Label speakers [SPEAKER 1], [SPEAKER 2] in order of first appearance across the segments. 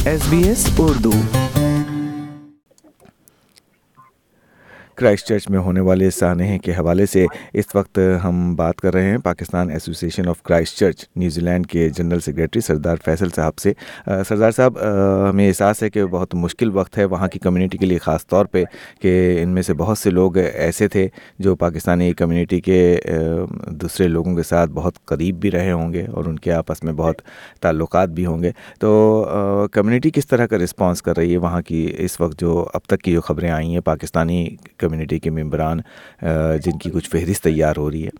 [SPEAKER 1] SBS Urdu. Christ church में होने वाले सानहे के हवाले से इस वक्त हम बात कर रहे हैं Pakistan association of Christ church New Zealand के जनरल सेक्रेटरी सरदार फैसल साहब से। सरदार साहब, हमें एहसास है कि बहुत मुश्किल वक्त है वहाँ की कम्युनिटी के लिए, ख़ास तौर पे कि इनमें से बहुत से लोग ऐसे थे जो पाकिस्तानी कम्युनिटी के दूसरे लोगों के साथ बहुत करीब भी रहे होंगे और उनके आपस में बहुत ताल्लुकात भी होंगे। तो कम्युनिटी किस तरह का रिस्पांस कर रही है वहाँ की इस वक्त, जो अब तक की जो खबरें आई हैं पाकिस्तानी कम्युनिटी के मेंबरान जिनकी कुछ फहरिस्त तैयार हो रही है?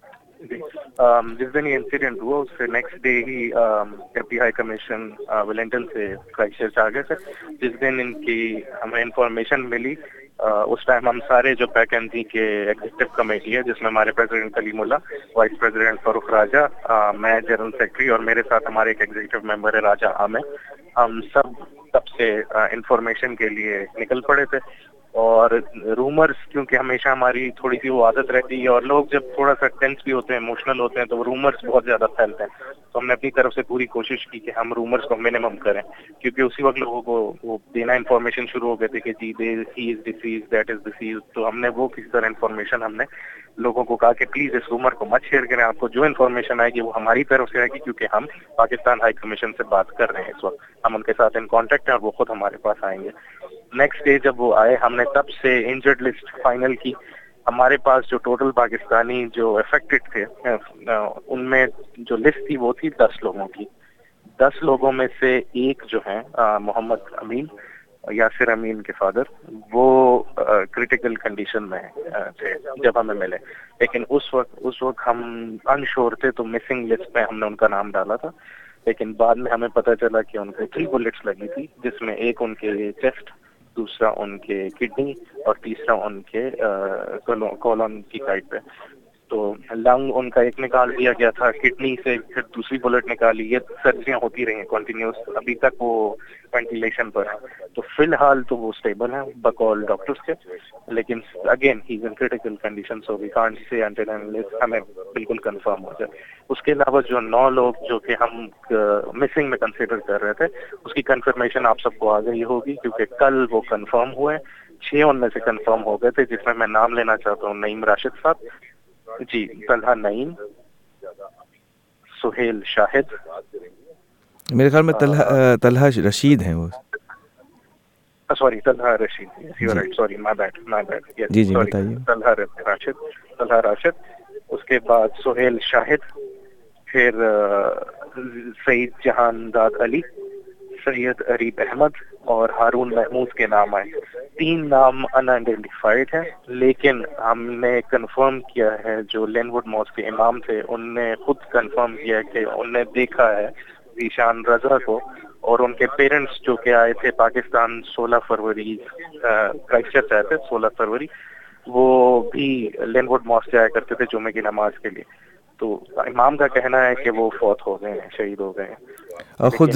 [SPEAKER 2] जिस दिन ये इंसिडेंट हुआ उससे नेक्स्ट डे ही डिप्टी हाई कमीशन वेलिंगटन से क्राइस्ट चर्च आ गए थे। जिस दिन इनकी हमें इंफॉर्मेशन मिली उस टाइम हम सारे जो पैकेंजी के एग्जीक्यूटिव कमेटी है, जिसमें हमारे president Kalimullah, vice president Farooq Raja, मैं जनरल सेक्रेटरी और मेरे साथ हमारे एक एग्जीक्यूटिव मेंबर है राजा आमिर, हम सब तब से इंफॉर्मेशन के लिए निकल पड़े थे। और रूमर्स, क्योंकि हमेशा हमारी थोड़ी सी वो आदत रहती है और लोग जब थोड़ा सा टेंस भी होते हैं, इमोशनल होते हैं, तो रूमर्स बहुत ज्यादा फैलते हैं। तो हमने अपनी तरफ से पूरी कोशिश की कि हम रूमर्स को मिनिमम करें, क्योंकि उसी वक्त लोगों को वो देना इन्फॉर्मेशन शुरू हो गए थे कि जी he is deceased, that is deceased. तो हमने वो किसी तरह इन्फॉर्मेशन हमने लोगों को कहा कि प्लीज इस रूमर को मत शेयर करें, आपको जो इन्फॉर्मेशन आएगी वो हमारी तरफ से आएगी, क्योंकि हम पाकिस्तान हाई कमीशन से बात कर रहे हैं इस वक्त, हम उनके साथ इन कॉन्टेक्ट हैं और वो खुद हमारे पास आएंगे। नेक्स्ट डे जब वो आए, हमने तब से इंजर्ड लिस्ट फाइनल की। हमारे पास जो टोटल पाकिस्तानी जो अफेक्टेड थे उनमें जो लिस्ट थी वो थी 10 लोगों की। 10 लोगों में से एक जो है मोहम्मद अमीन, यासिर अमीन के फादर, वो क्रिटिकल कंडीशन में थे जब हमें मिले। लेकिन उस वक्त हम अनश्योर थे, तो मिसिंग लिस्ट में हमने उनका नाम डाला था। लेकिन बाद में हमें पता चला कि उनको 3 बुलेट्स लगी थी, जिसमें एक उनके चेस्ट, दूसरा उनके किडनी और तीसरा उनके कॉलन की साइड पे। तो लंग उनका एक निकाल दिया गया था, किडनी से फिर दूसरी बुलेट निकाली। ये सर्जरियां होती रही हैं कंटिन्यूस, अभी तक वो वेंटिलेशन पर है। तो फिलहाल तो वो स्टेबल है बकौल डॉक्टर्स के, लेकिन again he is in critical condition, so we can't say until unless हमें बिल्कुल कंफर्म हो जाए। उसके अलावा जो 9 लोग जो कि हम मिसिंग में कंसिडर कर रहे थे, उसकी कंफर्मेशन आप सबको आ गई होगी, क्योंकि कल वो कंफर्म हुए। 6 उनमें से कंफर्म हो गए थे, जिसमें मैं नाम लेना चाहता हूँ नईम राशिद साहब जी, तलहा नईम, सुहेल शाहिद,
[SPEAKER 1] मेरे ख्याल में तलहा रशीद हैं वो।
[SPEAKER 2] Sorry Talha Rashid, you right, sorry my bad, yes
[SPEAKER 1] जी
[SPEAKER 2] सॉरी,
[SPEAKER 1] बताइए।
[SPEAKER 2] तलहा राशिद, उसके बाद सुहेल शाहिद, फिर सईद जहानदाद अली, सैयद अरीब अहमद और हारून महमूद के नाम आए। 3 नाम अनआइडेंटिफाइड हैं, लेकिन हमने कंफर्म किया है, जो लेनवुड मॉस्क के इमाम थे उनने खुद कंफर्म किया कि उनने देखा है ज़ीशान रजा को, और उनके पेरेंट्स जो के आए थे पाकिस्तान 16 फरवरी, क्राइस्ट चर्च आए थे 16 फरवरी, वो भी लेनवुड मॉस्क आया करते थे जुमे की नमाज के लिए। तो इमाम का कहना है कि वो फौत हो गए हैं, शहीद हो गए हैं।
[SPEAKER 1] और खुद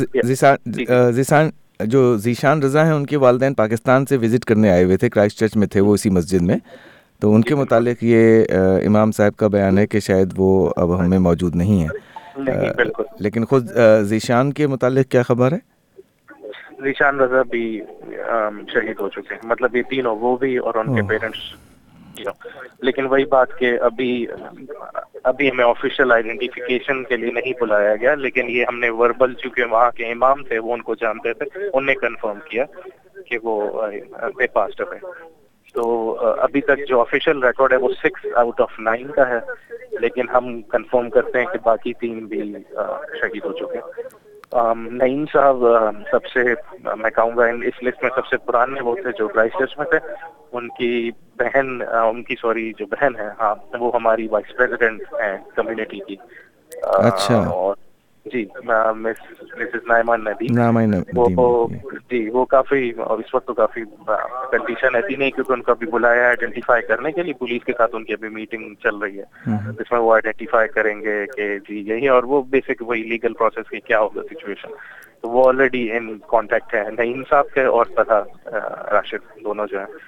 [SPEAKER 1] जो ज़ीशान रज़ा हैं, उनके वालिदैन पाकिस्तान से विज़िट करने आए हुए थे, क्राइस्ट चर्च में थे वो इसी मस्जिद में। तो उनके मुतालिक ये इमाम साहब का बयान है कि शायद वो अब हमें मौजूद नहीं है।
[SPEAKER 2] नहीं, बिल्कुल।
[SPEAKER 1] लेकिन खुद ज़ीशान के मुतालिक क्या खबर है?
[SPEAKER 2] ज़ीशान रज़ा भी शहीद हो चुके हैं, मतलब ये तीनों, वो भी और उनके पेरेंट्स। लेकिन वही बात कि अभी हमें ऑफिशियल आइडेंटिफिकेशन के लिए नहीं बुलाया गया, लेकिन ये हमने वर्बल, चूंकि वहाँ के इमाम थे वो उनको जानते थे, उनने कंफर्म किया कि वो दे पास्ड अवे। तो अभी तक जो ऑफिशियल रिकॉर्ड है वो 6 आउट ऑफ 9 का है, लेकिन हम कंफर्म करते हैं कि बाकी 3 भी शहीद हो चुके हैं। नईम साहब सबसे, मैं कहूँगा इस लिस्ट में सबसे पुराने वो थे जो क्राइस्ट चर्च में थे। उनकी बहन है, हाँ, वो हमारी वाइस प्रेसिडेंट है कम्युनिटी की।
[SPEAKER 1] अच्छा।
[SPEAKER 2] और जी, मिसेस नाइमा नदीम, वो काफी, और इस वक्त तो काफी कंडीशन ऐसी नहीं, क्योंकि उनको अभी बुलाया है आइडेंटिफाई करने के लिए, पुलिस के साथ उनकी अभी मीटिंग चल रही है, जिसमें वो आइडेंटिफाई करेंगे कि जी यही, और वो बेसिक वही लीगल प्रोसेस की क्या होगा सिचुएशन। तो वो ऑलरेडी इन कांटेक्ट है नईम साहब के और तथा राशिद, दोनों जो है।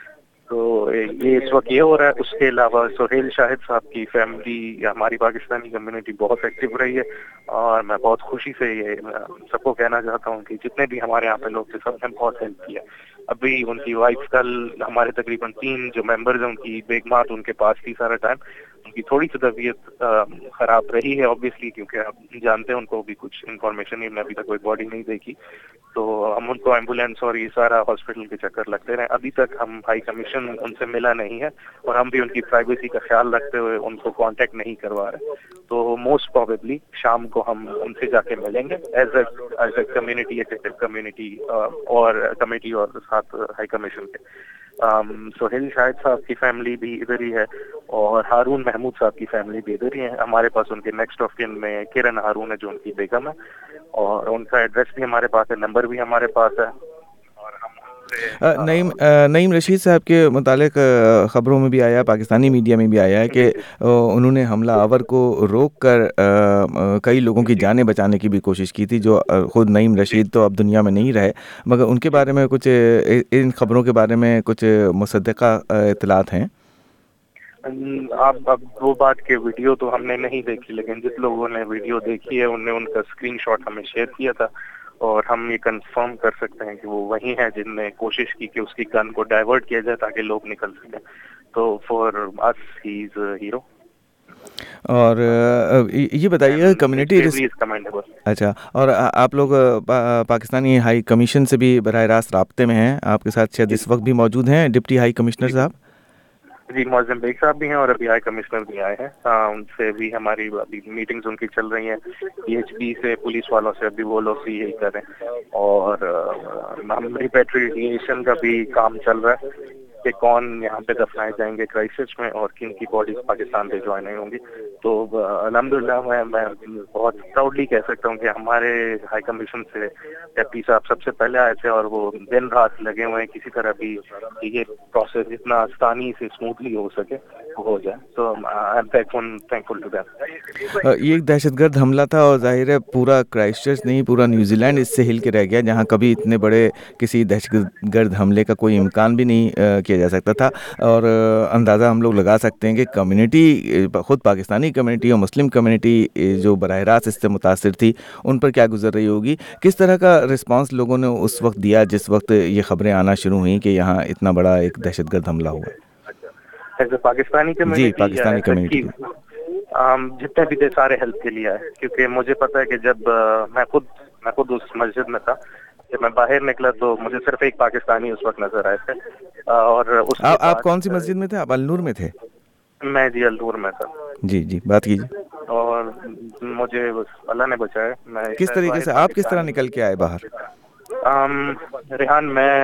[SPEAKER 2] تو یہ اس وقت یہ ہو رہا ہے. اس کے علاوہ سہیل شاہد صاحب کی فیملی یا ہماری پاکستانی کمیونٹی بہت ایکٹیو رہی ہے, اور میں بہت خوشی سے یہ سب کو کہنا چاہتا ہوں کہ جتنے بھی ہمارے یہاں پہ لوگ تھے سب نے بہت ہیلپ کیا. ابھی ان کی وائف کل ہمارے تقریباً 3 جو ممبرز ہیں ان کی بیگمات ان کے پاس تھی سارا ٹائم. ان کی تھوڑی سی طبیعت خراب رہی ہے آبویسلی, کیونکہ آپ جانتے ہیں ان کو بھی کچھ انفارمیشن نہیں, ابھی تک کوئی باڈی نہیں دیکھی, تو ہم ان کو ایمبولینس اور یہ سارا ہاسپٹل کے چکر لگتے رہے. ابھی تک ہم ہائی کمیشن ان سے ملا نہیں ہے, اور ہم بھی ان کی پرائیویسی کا خیال رکھتے ہوئے ان کو کانٹیکٹ نہیں کروا رہے. تو موسٹ پروبیبلی شام کو ہم ان سے جا کے ملیں گے as a community, active community اور کمیٹی اور ساتھ ہائی کمیشن کے. سہیل شاہد صاحب کی فیملی بھی ادھر ہی ہے, اور ہارون محمود صاحب کی فیملی بھی ادھر ہی ہے. ہمارے پاس ان کے نیکسٹ آف کن میں کرن ہارون ہے جو ان کی بیگم ہے, اور ان کا ایڈریس بھی ہمارے پاس ہے, نمبر بھی ہمارے پاس ہے. اور ہم
[SPEAKER 1] نعیم رشید صاحب کے متعلق خبروں میں بھی آیا, پاکستانی میڈیا میں بھی آیا ہے کہ انہوں نے حملہ آور کو روک کر کئی لوگوں کی جانیں بچانے کی بھی کوشش کی تھی, جو خود نعیم رشید تو اب دنیا میں نہیں رہے, مگر ان کے بارے میں کچھ ان خبروں کے بارے میں کچھ مصدقہ اطلاعات ہیں؟
[SPEAKER 2] اب وہ بات کے ویڈیو تو ہم نے نہیں دیکھی, لیکن جس لوگوں نے ویڈیو دیکھی ہے انہوں نے ان کا اسکرین شاٹ ہمیں شیئر کیا تھا, اور ہم یہ کنفرم کر سکتے ہیں کہ وہ وہی ہیں جن نے کوشش کی کہ اس کی گن کو ڈائیورٹ کیا جائے تاکہ لوگ نکل سکیں. تو for us he is hero.
[SPEAKER 1] اور یہ بتائیے کمیونٹی اچھا, اور آپ لوگ پاکستانی ہائی کمیشن سے بھی براہ راست رابطے میں ہیں, آپ کے ساتھ شاید اس وقت بھی موجود ہیں ڈپٹی ہائی کمشنر صاحب؟
[SPEAKER 2] جی, معظم بیگ صاحب بھی ہیں اور ابھی ہائی کمشنر بھی آئے ہیں. ان سے بھی ہماری ابھی میٹنگز ان کی چل رہی ہیں, پی ایچ پی سے, پولیس والوں سے, ابھی وہ لوگ بھی یہی کر رہے ہیں. اور ہم ریپیٹریشن کا بھی کام چل رہا ہے کہ کون یہاں پہ دفنائے جائیں گے کرائسٹ چرچ میں, اور کن کی باڈیز پاکستان بھجوائی نہیں ہوں گی. تو الحمدللہ میں بہت پراؤڈلی کہہ سکتا ہوں کہ ہمارے ہائی کمیشن سے ڈپٹی صاحب سب سے پہلے آئے تھے, اور وہ دن رات لگے ہوئے ہیں کسی طرح بھی یہ پروسیس اتنا آسانی سے اسموتھلی ہو سکے ہو جائے. تو تھینکفل ٹو دیٹ.
[SPEAKER 1] یہ ایک دہشت گرد حملہ تھا, اور ظاہر ہے پورا کرائسٹ چرچ نہیں, پورا نیوزی لینڈ اس سے ہل کے رہ گیا, جہاں کبھی اتنے بڑے کسی دہشت گرد حملے کا کوئی امکان بھی نہیں کیا جا سکتا تھا. اور اندازہ ہم لوگ لگا سکتے ہیں کہ کمیونٹی, خود پاکستانی کمیونٹی اور مسلم کمیونٹی جو براہ راست اس سے متاثر تھی, ان پر کیا گزر رہی ہوگی. کس طرح کا رسپانس لوگوں نے اس وقت دیا جس وقت یہ خبریں آنا شروع ہوئیں کہ یہاں اتنا بڑا ایک دہشت گرد حملہ ہوا؟
[SPEAKER 2] ایز اے پاکستانی
[SPEAKER 1] جی,
[SPEAKER 2] کمیونٹی
[SPEAKER 1] پاکستانی کمیونٹی.
[SPEAKER 2] جتنے بھی تھے سارے ہیلپ کے لیے آئے, کیونکہ مجھے پتا ہے کہ جب میں خود اس مسجد میں تھا, جب میں باہر نکلا تو مجھے صرف ایک پاکستانی اس وقت نظر آئے تھے. اور اس کے بعد
[SPEAKER 1] آپ کون سی مسجد میں تھے؟ آپ النور میں تھے؟
[SPEAKER 2] میں جی النور میں تھا.
[SPEAKER 1] جی, بات کیجیے.
[SPEAKER 2] اور مجھے اللہ نے بچایا. میں
[SPEAKER 1] کس طریقے سے آپ کس طرح نکل کے آئے باہر؟
[SPEAKER 2] ریحان, میں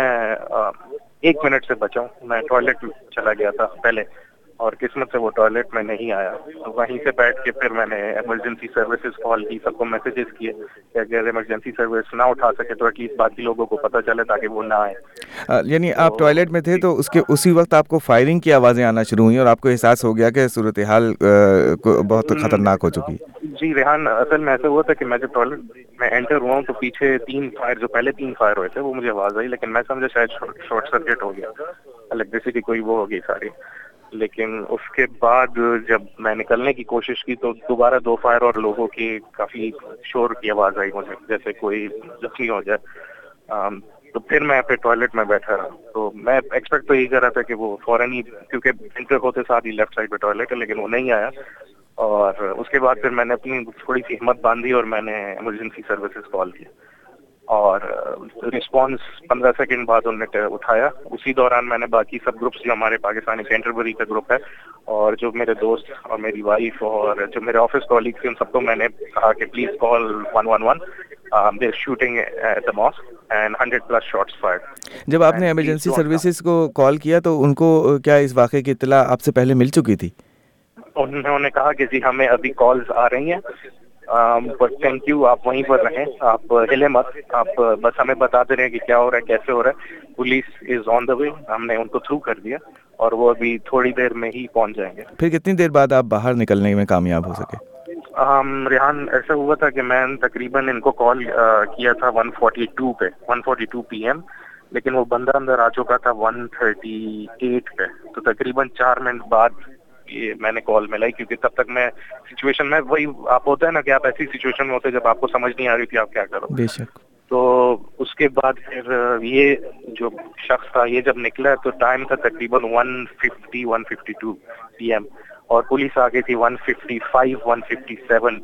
[SPEAKER 2] 1 منٹ سے بچا ہوں. میں ٹوائلٹ چلا گیا تھا پہلے, اور قسمت سے وہ ٹوائلٹ میں نہیں آیا. تو وہیں سے بیٹھ کے پھر میں نے ایمرجنسی سروسز کال کی, سب کو میسیجز کیے کہ اگر ایمرجنسی سروس نہ اٹھا سکے تو ایٹ لیسٹ باقی لوگوں کو پتہ چلے تاکہ وہ نہ آئے.
[SPEAKER 1] یعنی آپ ٹوائلٹ میں تھے تو اسی وقت آپ کو فائرنگ کی آوازیں آنا شروع ہوئیں, اور آپ کو احساس ہو گیا کہ صورتحال بہت خطرناک ہو چکی.
[SPEAKER 2] جی ریحان, اصل میں ایسا ہوا تھا کہ میں جب ٹوائلٹ میں انٹر ہوا ہوں تو پیچھے 3 فائر, جو پہلے 3 فائر ہوئے تھے وہ مجھے آواز آئی, لیکن میں سمجھا شاید شارٹ سرکٹ ہو گیا, الیکٹریسٹی کوئی وہ ہوگی ساری. لیکن اس کے بعد جب میں نکلنے کی کوشش کی تو دوبارہ 2 فائر اور لوگوں کی کافی شور کی آواز آئی مجھے, جیسے کوئی زخمی ہو جائے. تو پھر میں پھر ٹوائلٹ میں بیٹھا رہا. تو میں ایکسپیکٹ تو یہی کر رہا تھا کہ وہ فوراً ہی, کیونکہ انٹر ہوتے ساتھ ہی لیفٹ سائڈ پہ ٹوائلٹ ہے, لیکن وہ نہیں آیا. اور اس کے بعد پھر میں نے اپنی تھوڑی سی ہمت باندھی اور میں نے ایمرجنسی سروسز کال کی, اور رسپانس 15 سیکنڈ بعد انہوں نے اٹھایا. اسی دوران میں نے باقی سب گروپس, جو ہمارے پاکستانی کینٹربری کا گروپ ہے, اور جو میرے دوست اور میری وائف اور جو میرے آفس کالیگس تھے, ان سب کو میں نے کہا کہ please call 111, they are shooting at the mosque and 100+ shots fired.
[SPEAKER 1] جب آپ نے ایمرجنسی سروسز کو کال کیا تو ان کو کیا اس واقعے کی اطلاع آپ سے پہلے مل چکی تھی؟
[SPEAKER 2] انہوں نے کہا کہ جی ہمیں ابھی کالز آ رہی ہیں, بٹ تھینک یو, آپ وہیں پر رہیں, آپ ہلے مت, آپ بس ہمیں بتاتے رہیں کہ کیا ہو رہا ہے, کیسے ہو رہا ہے. Police is on the way. ہم نے ان کو تھرو کر دیا اور وہ ابھی تھوڑی دیر میں ہی پہنچ جائیں گے.
[SPEAKER 1] پھر کتنی دیر بعد آپ باہر نکلنے میں کامیاب ہو سکے؟
[SPEAKER 2] ریحان, ایسا ہوا تھا کہ میں تقریباً ان کو کال کیا تھا 142 پہ, 142 PM, لیکن وہ بندہ اندر آ چکا تھا 138 پہ. تو تقریباً 4 منٹ بعد یہ میں نے کال ملائی, کیونکہ تب تک میں سچویشن میں وہی آپ ہوتا ہے نا کہ آپ ایسی سچویشن میں ہوتے جب آپ کو سمجھ نہیں آ رہی تھی آپ کیا کرو.
[SPEAKER 1] بے شک.
[SPEAKER 2] تو اس کے بعد پھر یہ جو شخص تھا یہ جب نکلا تو ٹائم تھا تقریباً 1:50 1:52 PM, اور پولیس آ گئی تھی 1:55 1:57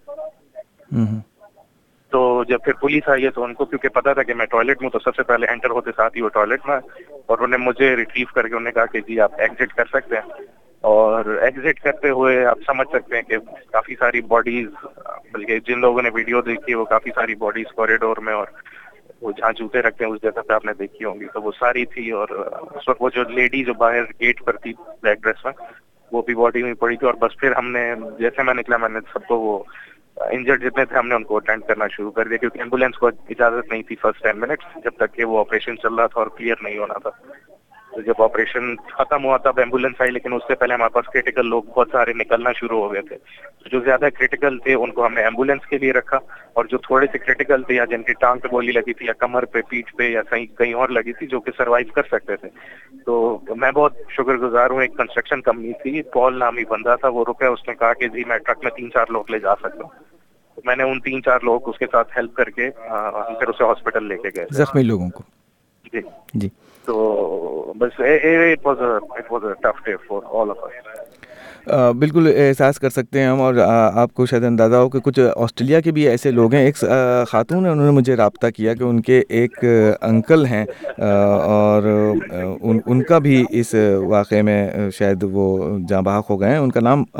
[SPEAKER 2] PM. تو جب پھر پولیس آئی ہے تو ان کو کیونکہ پتا تھا کہ میں ٹوائلٹ میں, تو سب سے پہلے انٹر ہوتے ساتھ ہی وہ ٹوائلٹ میں, اور انہوں نے مجھے ریٹریو کر کے انہوں نے کہا کہ جی آپ ایگزٹ کر سکتے ہیں. اور ایگزٹ کرتے ہوئے آپ سمجھ سکتے ہیں کہ کافی ساری باڈیز, بلکہ جن لوگوں نے ویڈیو دیکھی وہ کافی ساری باڈیز کوریڈور میں اور وہ جہاں جوتے رکھتے ہیں اس جگہ پہ آپ نے دیکھی ہوں گی, تو وہ ساری تھی. اور اس وقت وہ جو لیڈی جو باہر گیٹ پر تھی بلیک ڈریس میں, وہ بھی باڈی میں پڑی تھی. اور بس پھر ہم نے جیسے میں نکلا میں نے سب کو وہ انجرڈ جتنے تھے ہم نے ان کو اٹینڈ کرنا شروع کر دیا, کیونکہ ایمبولینس کو اجازت نہیں تھی فرسٹ 10 منٹس جب تک کہ وہ آپریشن چل رہا تھا اور کلیئر نہیں ہونا تھا. تو جب آپریشن ختم ہوا تب ایمبولینس آئی, لیکن اس سے پہلے ہمارے پاس کریٹیکل لوگ بہت سارے نکلنا شروع ہو گئے تھے. تو جو زیادہ کریٹیکل تھے ان کو ہم نے ایمبولینس کے لیے رکھا, اور جو تھوڑے سے کریٹیکل تھے یا جن کی ٹانگ پہ گولی لگی تھی یا کمر پہ پیٹھ پہ یا کہیں اور لگی تھی جو کہ سروائیو کر سکتے تھے, تو میں بہت شکر گزار ہوں. ایک کنسٹرکشن کمپنی تھی, پال نامی بندہ تھا, وہ رکا, اس نے کہا کہ جی میں ٹرک میں 3-4 لوگ لے جا سکتا ہوں. تو میں نے ان 3-4 لوگوں کو اس کے ساتھ ہیلپ کر کے پھر اسے ہاسپٹل لے کے گئے,
[SPEAKER 1] زخمی لوگوں کو.
[SPEAKER 2] جی
[SPEAKER 1] جی.
[SPEAKER 2] تو بس it was a tough day for all of us.
[SPEAKER 1] بالکل احساس کر سکتے ہیں ہم, اور آپ کو شاید اندازہ ہو کہ کچھ آسٹریلیا کے بھی ایسے لوگ ہیں. ایک خاتون ہیں, انہوں نے مجھے رابطہ کیا کہ ان کے ایک انکل ہیں اور ان کا بھی اس واقعے میں شاید وہ جاں بحق ہو گئے ہیں. ان کا نام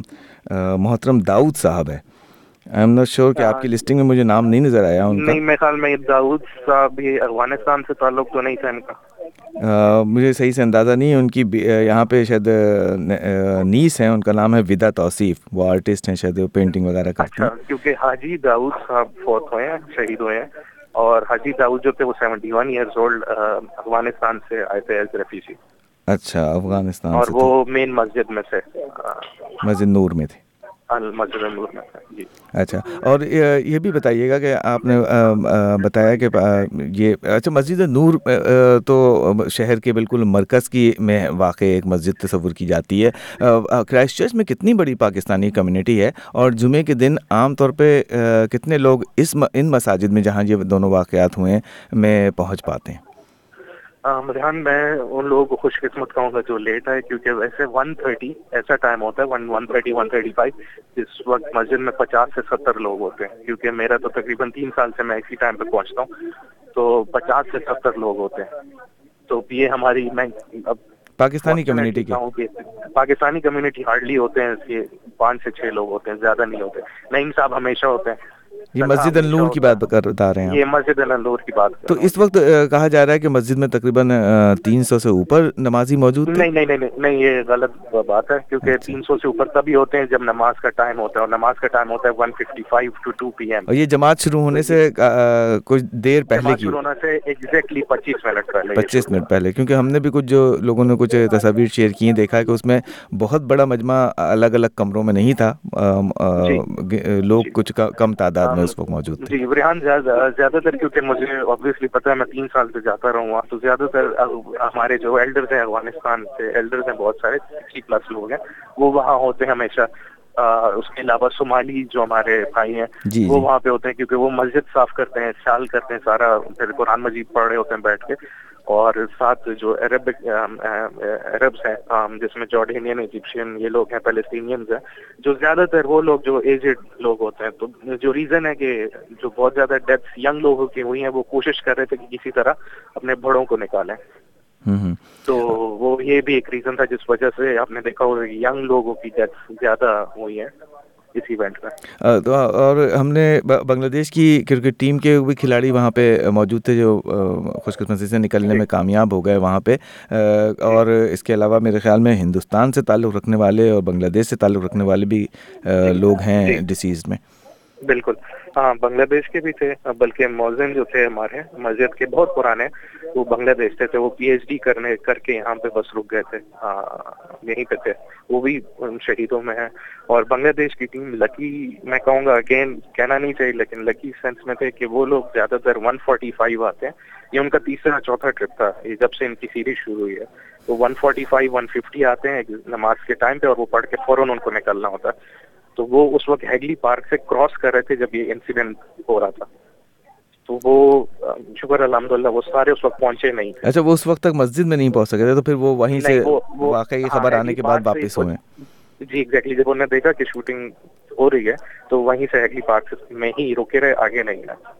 [SPEAKER 1] محترم داؤد صاحب ہے. آئی ایم ناٹ شیور کہ آپ کی لسٹنگ میں مجھے نام نہیں نظر آیا ان کا.
[SPEAKER 2] نہیں, میرے خیال میں داؤد صاحب بھی افغانستان سے تعلق تو نہیں تھا ان کا.
[SPEAKER 1] مجھے صحیح سے اندازہ نہیں ہے. ان کی یہاں پہ شاید نیس ہیں, ان کا نام ہے ودا توصیف, وہ آرٹسٹ ہیں شاید, وہ پینٹنگ وغیرہ کرتے ہیں.
[SPEAKER 2] اچھا, کیونکہ حاجی داؤد صاحب فوت ہوئے ہیں, شہید ہوئے ہیں, اور حاجی داؤد جو تھے وہ 71 ایئرز اولڈ افغانستان سے آئے تھے ایز ریفیوجی.
[SPEAKER 1] اچھا, افغانستان
[SPEAKER 2] اور
[SPEAKER 1] سے.
[SPEAKER 2] وہ مین مسجد میں سے,
[SPEAKER 1] مسجد نور میں تھے.
[SPEAKER 2] مسجد نور میں تھے. جی.
[SPEAKER 1] اچھا, اور یہ بھی بتائیے گا کہ آپ نے بتایا کہ یہ اچھا مسجد نور تو شہر کے بالکل مرکز کی میں واقع ایک مسجد تصور کی جاتی ہے. کرائسٹ چرچ میں کتنی بڑی پاکستانی کمیونٹی ہے, اور جمعے کے دن عام طور پہ کتنے لوگ ان مساجد میں جہاں یہ دونوں واقعات ہوئے ہیں میں پہنچ پاتے ہیں؟
[SPEAKER 2] مرحان, میں ان لوگوں کو خوش قسمت کہوں گا جو لیٹ ہے, کیونکہ ویسے 1:30 ایسا ٹائم ہوتا ہے, 1:30 1:35 اس وقت مسجد میں 50 سے 70 لوگ ہوتے ہیں. کیونکہ میرا تو تقریباً 3 سال سے میں اسی ٹائم پہ پہنچتا ہوں, تو 50 سے 70 لوگ ہوتے ہیں. تو یہ ہماری, میں اب
[SPEAKER 1] پاکستانی کمیونٹی کے
[SPEAKER 2] پاکستانی کمیونٹی ہارڈلی ہوتے ہیں, اس کے 5 سے 6 لوگ ہوتے ہیں, زیادہ نہیں ہوتے. نعیم صاحب ہمیشہ ہوتے ہیں.
[SPEAKER 1] یہ مسجد النور کی بات بتا رہے ہیں
[SPEAKER 2] یہ مسجد النور کی بات.
[SPEAKER 1] تو اس وقت کہا جا رہا ہے کہ مسجد میں تقریباً 300 سے اوپر نمازی موجود تھے.
[SPEAKER 2] نہیں, یہ غلط بات ہے, کیونکہ 300 سے اوپر تبھی ہوتے ہیں جب نماز کا ٹائم ہوتا ہے, اور نماز کا ٹائم ہوتا ہے 1:55 to 2 PM.
[SPEAKER 1] اور یہ جماعت شروع ہونے سے کچھ دیر پہلے کی,
[SPEAKER 2] شروع ہونے سے ایگزیکٹلی 25 منٹ پہلے.
[SPEAKER 1] 25 منٹ پہلے, کیونکہ ہم نے بھی کچھ جو لوگوں نے کچھ تصاویر شیئر کی ہیں دیکھا ہے کہ اس میں بہت بڑا مجمع الگ الگ کمروں میں نہیں تھا, لوگ کچھ کم تعداد میں اس وقت موجود تھے.
[SPEAKER 2] جی ریحان, زیادہ تر کیونکہ مجھے آبویسلی پتا ہے میں 3 سال سے جاتا رہوں گا, تو زیادہ تر ہمارے جو ایلڈرز ہیں افغانستان سے, ایلڈرز ہیں بہت سارے 60+ لوگ ہیں, وہ وہاں ہوتے ہیں ہمیشہ. اس کے علاوہ صومالی جو ہمارے بھائی ہیں وہ وہاں پہ ہوتے ہیں, کیونکہ وہ مسجد صاف کرتے ہیں, سال کرتے ہیں سارا, پھر قرآن مجید پڑھ رہے ہوتے ہیں بیٹھ کے. اور ساتھ جو عربس ہیں جس میں جارڈینین, ایجپشین, یہ لوگ ہیں, پیلسٹینینز ہیں, جو زیادہ تر وہ لوگ جو ایجڈ لوگ ہوتے ہیں. تو جو ریزن ہے کہ جو بہت زیادہ ڈیتھس ینگ لوگوں کی ہوئی ہیں, وہ کوشش کر رہے تھے کہ کسی طرح اپنے بڑوں کو نکالیں. تو وہ یہ بھی ایک ریزن تھا جس وجہ سے آپ نے دیکھا ہوگا کہ ینگ لوگوں کی ڈیتھ زیادہ ہوئی ہیں اس ایونٹ میں.
[SPEAKER 1] تو اور ہم نے بنگلہ دیش کی کرکٹ ٹیم کے بھی کھلاڑی وہاں پہ موجود تھے جو خوش قسمتی سے نکلنے میں کامیاب ہو گئے وہاں پہ, اور اس کے علاوہ میرے خیال میں ہندوستان سے تعلق رکھنے والے اور بنگلہ دیش سے تعلق رکھنے والے بھی لوگ ہیں ڈسیزڈ میں.
[SPEAKER 2] بالکل ہاں بنگلہ دیش کے بھی تھے, بلکہ مؤذن جو تھے ہمارے مسجد کے بہت پرانے, وہ بنگلہ دیش سے تھے, وہ پی ایچ ڈی کر کے یہاں پہ بس رک گئے تھے, یہیں پہ تھے, وہ بھی شہیدوں میں ہیں. اور بنگلہ دیش کی ٹیم لکی, میں کہوں گا اگین کہنا نہیں چاہیے لیکن لکی سینس میں تھے کہ وہ لوگ زیادہ تر 145 آتے ہیں, یہ ان کا تیسرا چوتھا ٹرپ تھا جب سے ان کی سیریز شروع ہوئی ہے. تو 145 150 آتے ہیں نماز کے ٹائم پہ, اور وہ پڑھ کے فوراً ان کو نکلنا ہوتا ہے. تو وہ اس وقت ہیگلی پارک سے کراس کر رہے تھے جب یہ انسیڈنٹ ہو رہا تھا. تو وہ شکر الحمدللہ وہ سارے اس وقت پہنچے نہیں تھے.
[SPEAKER 1] اچھا, وہ اس وقت تک مسجد میں نہیں پہنچ سکے تھے, تو پھر وہ وہیں سے واقعی خبر آنے کے بعد واپس ہوئے.
[SPEAKER 2] جی ایگزیکٹلی, جب انہوں نے دیکھا کہ شوٹنگ ہو رہی ہے تو وہیں سے ہیگلی پارک میں ہی رکے رہے, آگے نہیں گئے.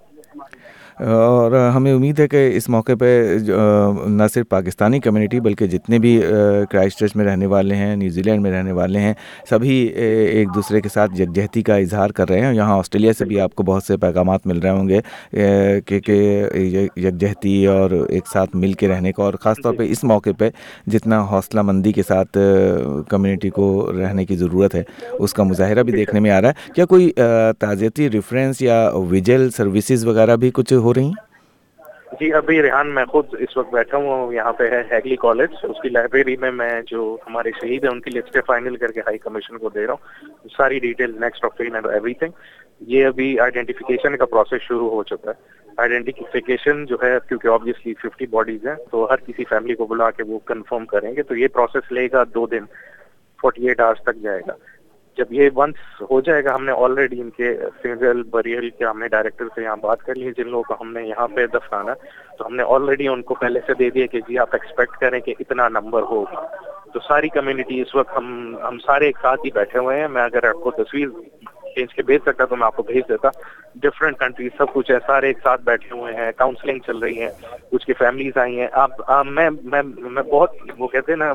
[SPEAKER 1] اور ہمیں امید ہے کہ اس موقع پہ نہ صرف پاکستانی کمیونٹی بلکہ جتنے بھی کرائسٹ چرچ میں رہنے والے ہیں, نیوزی لینڈ میں رہنے والے ہیں, سبھی ایک دوسرے کے ساتھ یکجہتی کا اظہار کر رہے ہیں. یہاں آسٹریلیا سے بھی آپ کو بہت سے پیغامات مل رہے ہوں گے کہ یکجہتی اور ایک ساتھ مل کے رہنے کا, اور خاص طور پہ اس موقع پہ جتنا حوصلہ مندی کے ساتھ کمیونٹی کو رہنے کی ضرورت ہے اس کا مظاہرہ بھی دیکھنے میں آ رہا ہے. کیا کوئی تعزیتی ریفرنس یا ویجل سروسز وغیرہ بھی کچھ ہو رہی ہیں؟
[SPEAKER 2] جی ابھی ریحان میں خود اس وقت بیٹھا ہوں یہاں پہ ہے ہیگلی کالج, اس کی لائبریری میں جو ہمارے شہید ہیں ان کی لسٹیں فائنل کر کے ہائی کمیشن کو دے رہا ہوں, ساری detail next of kin and everything. یہ ابھی آئیڈینٹیفیکیشن کا پروسیس شروع ہو چکا ہے. آئیڈینٹیفیکیشن جو ہے کیونکہ آبویسلی 50 باڈیز ہیں تو ہر کسی فیملی کو بلا کے وہ کنفرم کریں گے, تو یہ پروسیس لے گا 2 دن, 48 آورس تک جائے گا. جب یہ ونس ہو جائے گا, ہم نے آلریڈی ان کے فیوزل بریل کے ہم نے ڈائریکٹر سے یہاں بات کر لی ہے, جن لوگوں کو ہم نے یہاں پہ دفنانا, تو ہم نے آلریڈی ان کو پہلے سے دے دیا کہ جی آپ ایکسپیکٹ کریں کہ اتنا نمبر ہوگا. تو ساری کمیونٹی اس وقت ہم سارے ایک ساتھ ہی بیٹھے ہوئے ہیں. میں اگر آپ کو تصویر کھینچ کے بھیج سکتا تو میں آپ کو بھیج دیتا. ڈفرینٹ کنٹریز سب کچھ ہے, سارے ایک ساتھ بیٹھے ہوئے ہیں, کاؤنسلنگ چل رہی ہے, کچھ کی فیملیز آئی ہیں. میں بہت وہ کہتے ہیں نا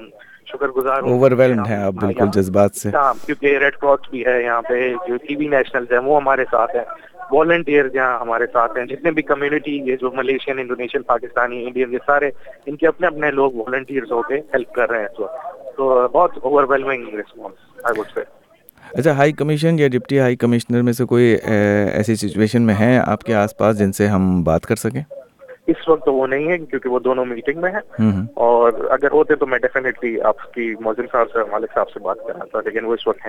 [SPEAKER 2] شکر گزار ہوں,
[SPEAKER 1] اوور ویلمڈ ہیں آپ بالکل جذبات سے.
[SPEAKER 2] ہاں کیونکہ ریڈ کراس بھی ہے یہاں پہ, جو ٹی وی نیشنلز ہیں وہ ہمارے ساتھ ہیں, والنٹیئر جہاں ہمارے ساتھ ہیں, جتنے بھی کمیونٹی یہ جو ملیشین, انڈونیشین, پاکستانی, انڈین, یہ سارے ان کے اپنے لوگ والنٹیئرز ہو کے ہیلپ کر رہے ہیں اس وقت. تو بہت overwhelming response I would say.
[SPEAKER 1] اچھا, ہائی کمیشن یا ڈپٹی ہائی کمشنر میں سے کوئی ایسی سچویشن میں ہیں آپ کے آس پاس جن سے ہم بات کر سکیں؟
[SPEAKER 2] اس وقت تو وہ نہیں ہے کیونکہ وہ دونوں میٹنگ میں ہیں, اور اگر ہوتے تو میں ڈیفینیٹلی آپ کی مؤذن صاحب سے, مالک صاحب سے بات کرنا تھا, لیکن وہ اس وقت ہے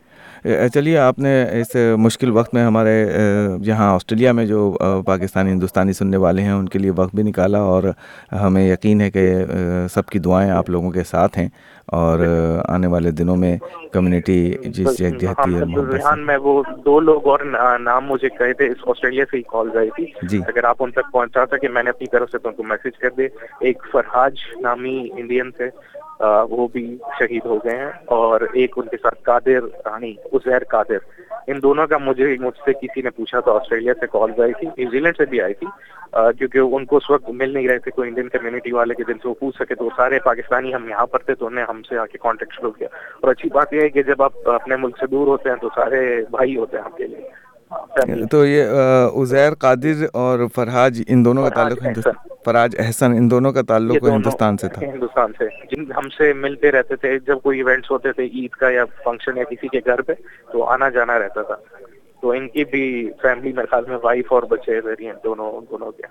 [SPEAKER 2] نہیں.
[SPEAKER 1] چلیے, آپ نے اس مشکل وقت میں ہمارے یہاں آسٹریلیا میں جو پاکستانی ہندوستانی سننے والے ہیں ان کے لیے وقت بھی نکالا, اور ہمیں یقین ہے کہ سب کی دعائیں آپ لوگوں کے ساتھ ہیں, اور آنے والے دنوں میں کمیونٹی جس یکجہتی اور محبت سے.
[SPEAKER 2] میں وہ 2 لوگ اور نام مجھے کہے تھے, اس آسٹریلیا سے ہی کال گئی تھی
[SPEAKER 1] جی,
[SPEAKER 2] اگر آپ ان تک پہنچا سکے میں نے اپنی طرف سے تو ان کو میسج کر دے. ایک فرحاج نامی انڈین سے, وہ بھی شہید ہو گئے ہیں, اور ایک ان کے ساتھ قادر رانی, عزیر قادر, ان دونوں کا مجھ سے کسی نے پوچھا تو آسٹریلیا سے کال آئی تھی, نیوزی لینڈ سے بھی آئی تھی, کیونکہ ان کو اس وقت مل نہیں رہے تھے کوئی انڈین کمیونٹی والے کے دن سے وہ پوچھ سکے, تو سارے پاکستانی ہم یہاں پر تھے تو انہیں ہم سے آ کے کانٹیکٹ شروع کیا. اور اچھی بات یہ ہے کہ جب آپ اپنے ملک سے دور ہوتے ہیں تو سارے بھائی ہوتے ہیں آپ کے لیے.
[SPEAKER 1] تو یہ عزیر قادر اور فرحاج, ان دونوں کا تعلق فراج احسن, ان دونوں کا تعلق ہندوستان سے تھا.
[SPEAKER 2] ہندوستان سے, جن ہم سے ملتے رہتے تھے جب کوئی ایونٹس ہوتے تھے عید کا یا فنکشن یا کسی کے گھر پہ, تو آنا جانا رہتا تھا. تو ان کی بھی فیملی میرے خیال میں وائف اور بچے ہیں دونوں کے,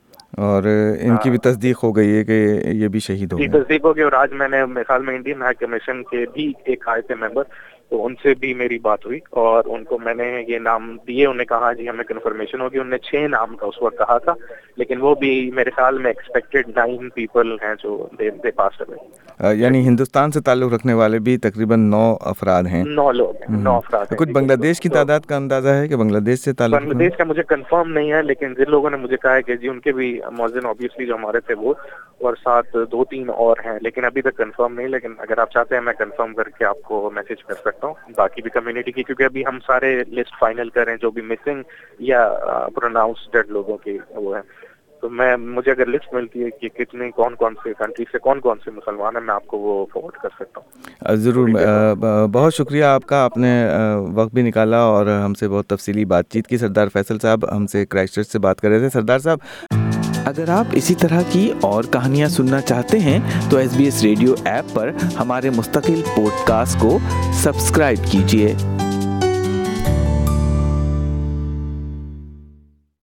[SPEAKER 1] اور ان کی بھی تصدیق ہو گئی ہے کہ یہ بھی شہید ہو گئے.
[SPEAKER 2] تصدیق ہو گئی, اور آج میں نے میرے خیال میں انڈین ہائی کمیشن کے بھی ایک آئے تھے ممبر, تو ان سے بھی میری بات ہوئی, اور ان کو میں نے یہ نام دیے. انہوں نے کہا جی ہمیں کنفرمیشن ہوگی. انہوں نے 6 نام کا اس وقت کہا تھا, لیکن وہ بھی میرے خیال میں ایکسپیکٹڈ 9 پیپل ہیں جو دے پاس ہوئے.
[SPEAKER 1] یعنی ہندوستان سے تعلق رکھنے والے بھی تقریباً 9 افراد ہیں.
[SPEAKER 2] 9 لوگ ہیں, 9 افراد ہیں.
[SPEAKER 1] کچھ بنگلہ دیش کی تعداد کا اندازہ ہے کہ بنگلہ دیش سے تعلق؟
[SPEAKER 2] بنگلہ دیش کا مجھے کنفرم نہیں ہے, لیکن جن لوگوں نے مجھے کہا ہے کہ جی ان کے بھی مؤذن آبویسلی جو ہمارے تھے وہ, اور ساتھ 2-3 اور ہیں, لیکن ابھی تک کنفرم نہیں. لیکن اگر آپ چاہتے ہیں میں کنفرم کر کے آپ کو میسج کر سکتا ہوں باقی بھی کمیونٹی کی, کیونکہ ابھی ہم سارے لسٹ فائنل کر رہے ہیں جو بھی مسنگ یا پروناؤنس ڈیڈ لوگوں کی وہ ہے. تو مجھے اگر لسٹ ملتی ہے کہ کتنے کون سے کنٹری سے کون سے مسلمان ہیں, میں آپ کو وہ فارورڈ کر سکتا ہوں.
[SPEAKER 1] ضرور, بہت شکریہ آپ کا, آپ نے وقت بھی نکالا اور ہم سے بہت تفصیلی بات چیت کی. سردار فیصل صاحب ہم سے کرائسٹ چرچ سے بات کر رہے تھے. سردار صاحب, اگر آپ اسی طرح کی اور کہانیاں سننا چاہتے ہیں تو SBS ریڈیو ایپ پر ہمارے مستقل پوڈ کاسٹ کو سبسکرائب کیجیے.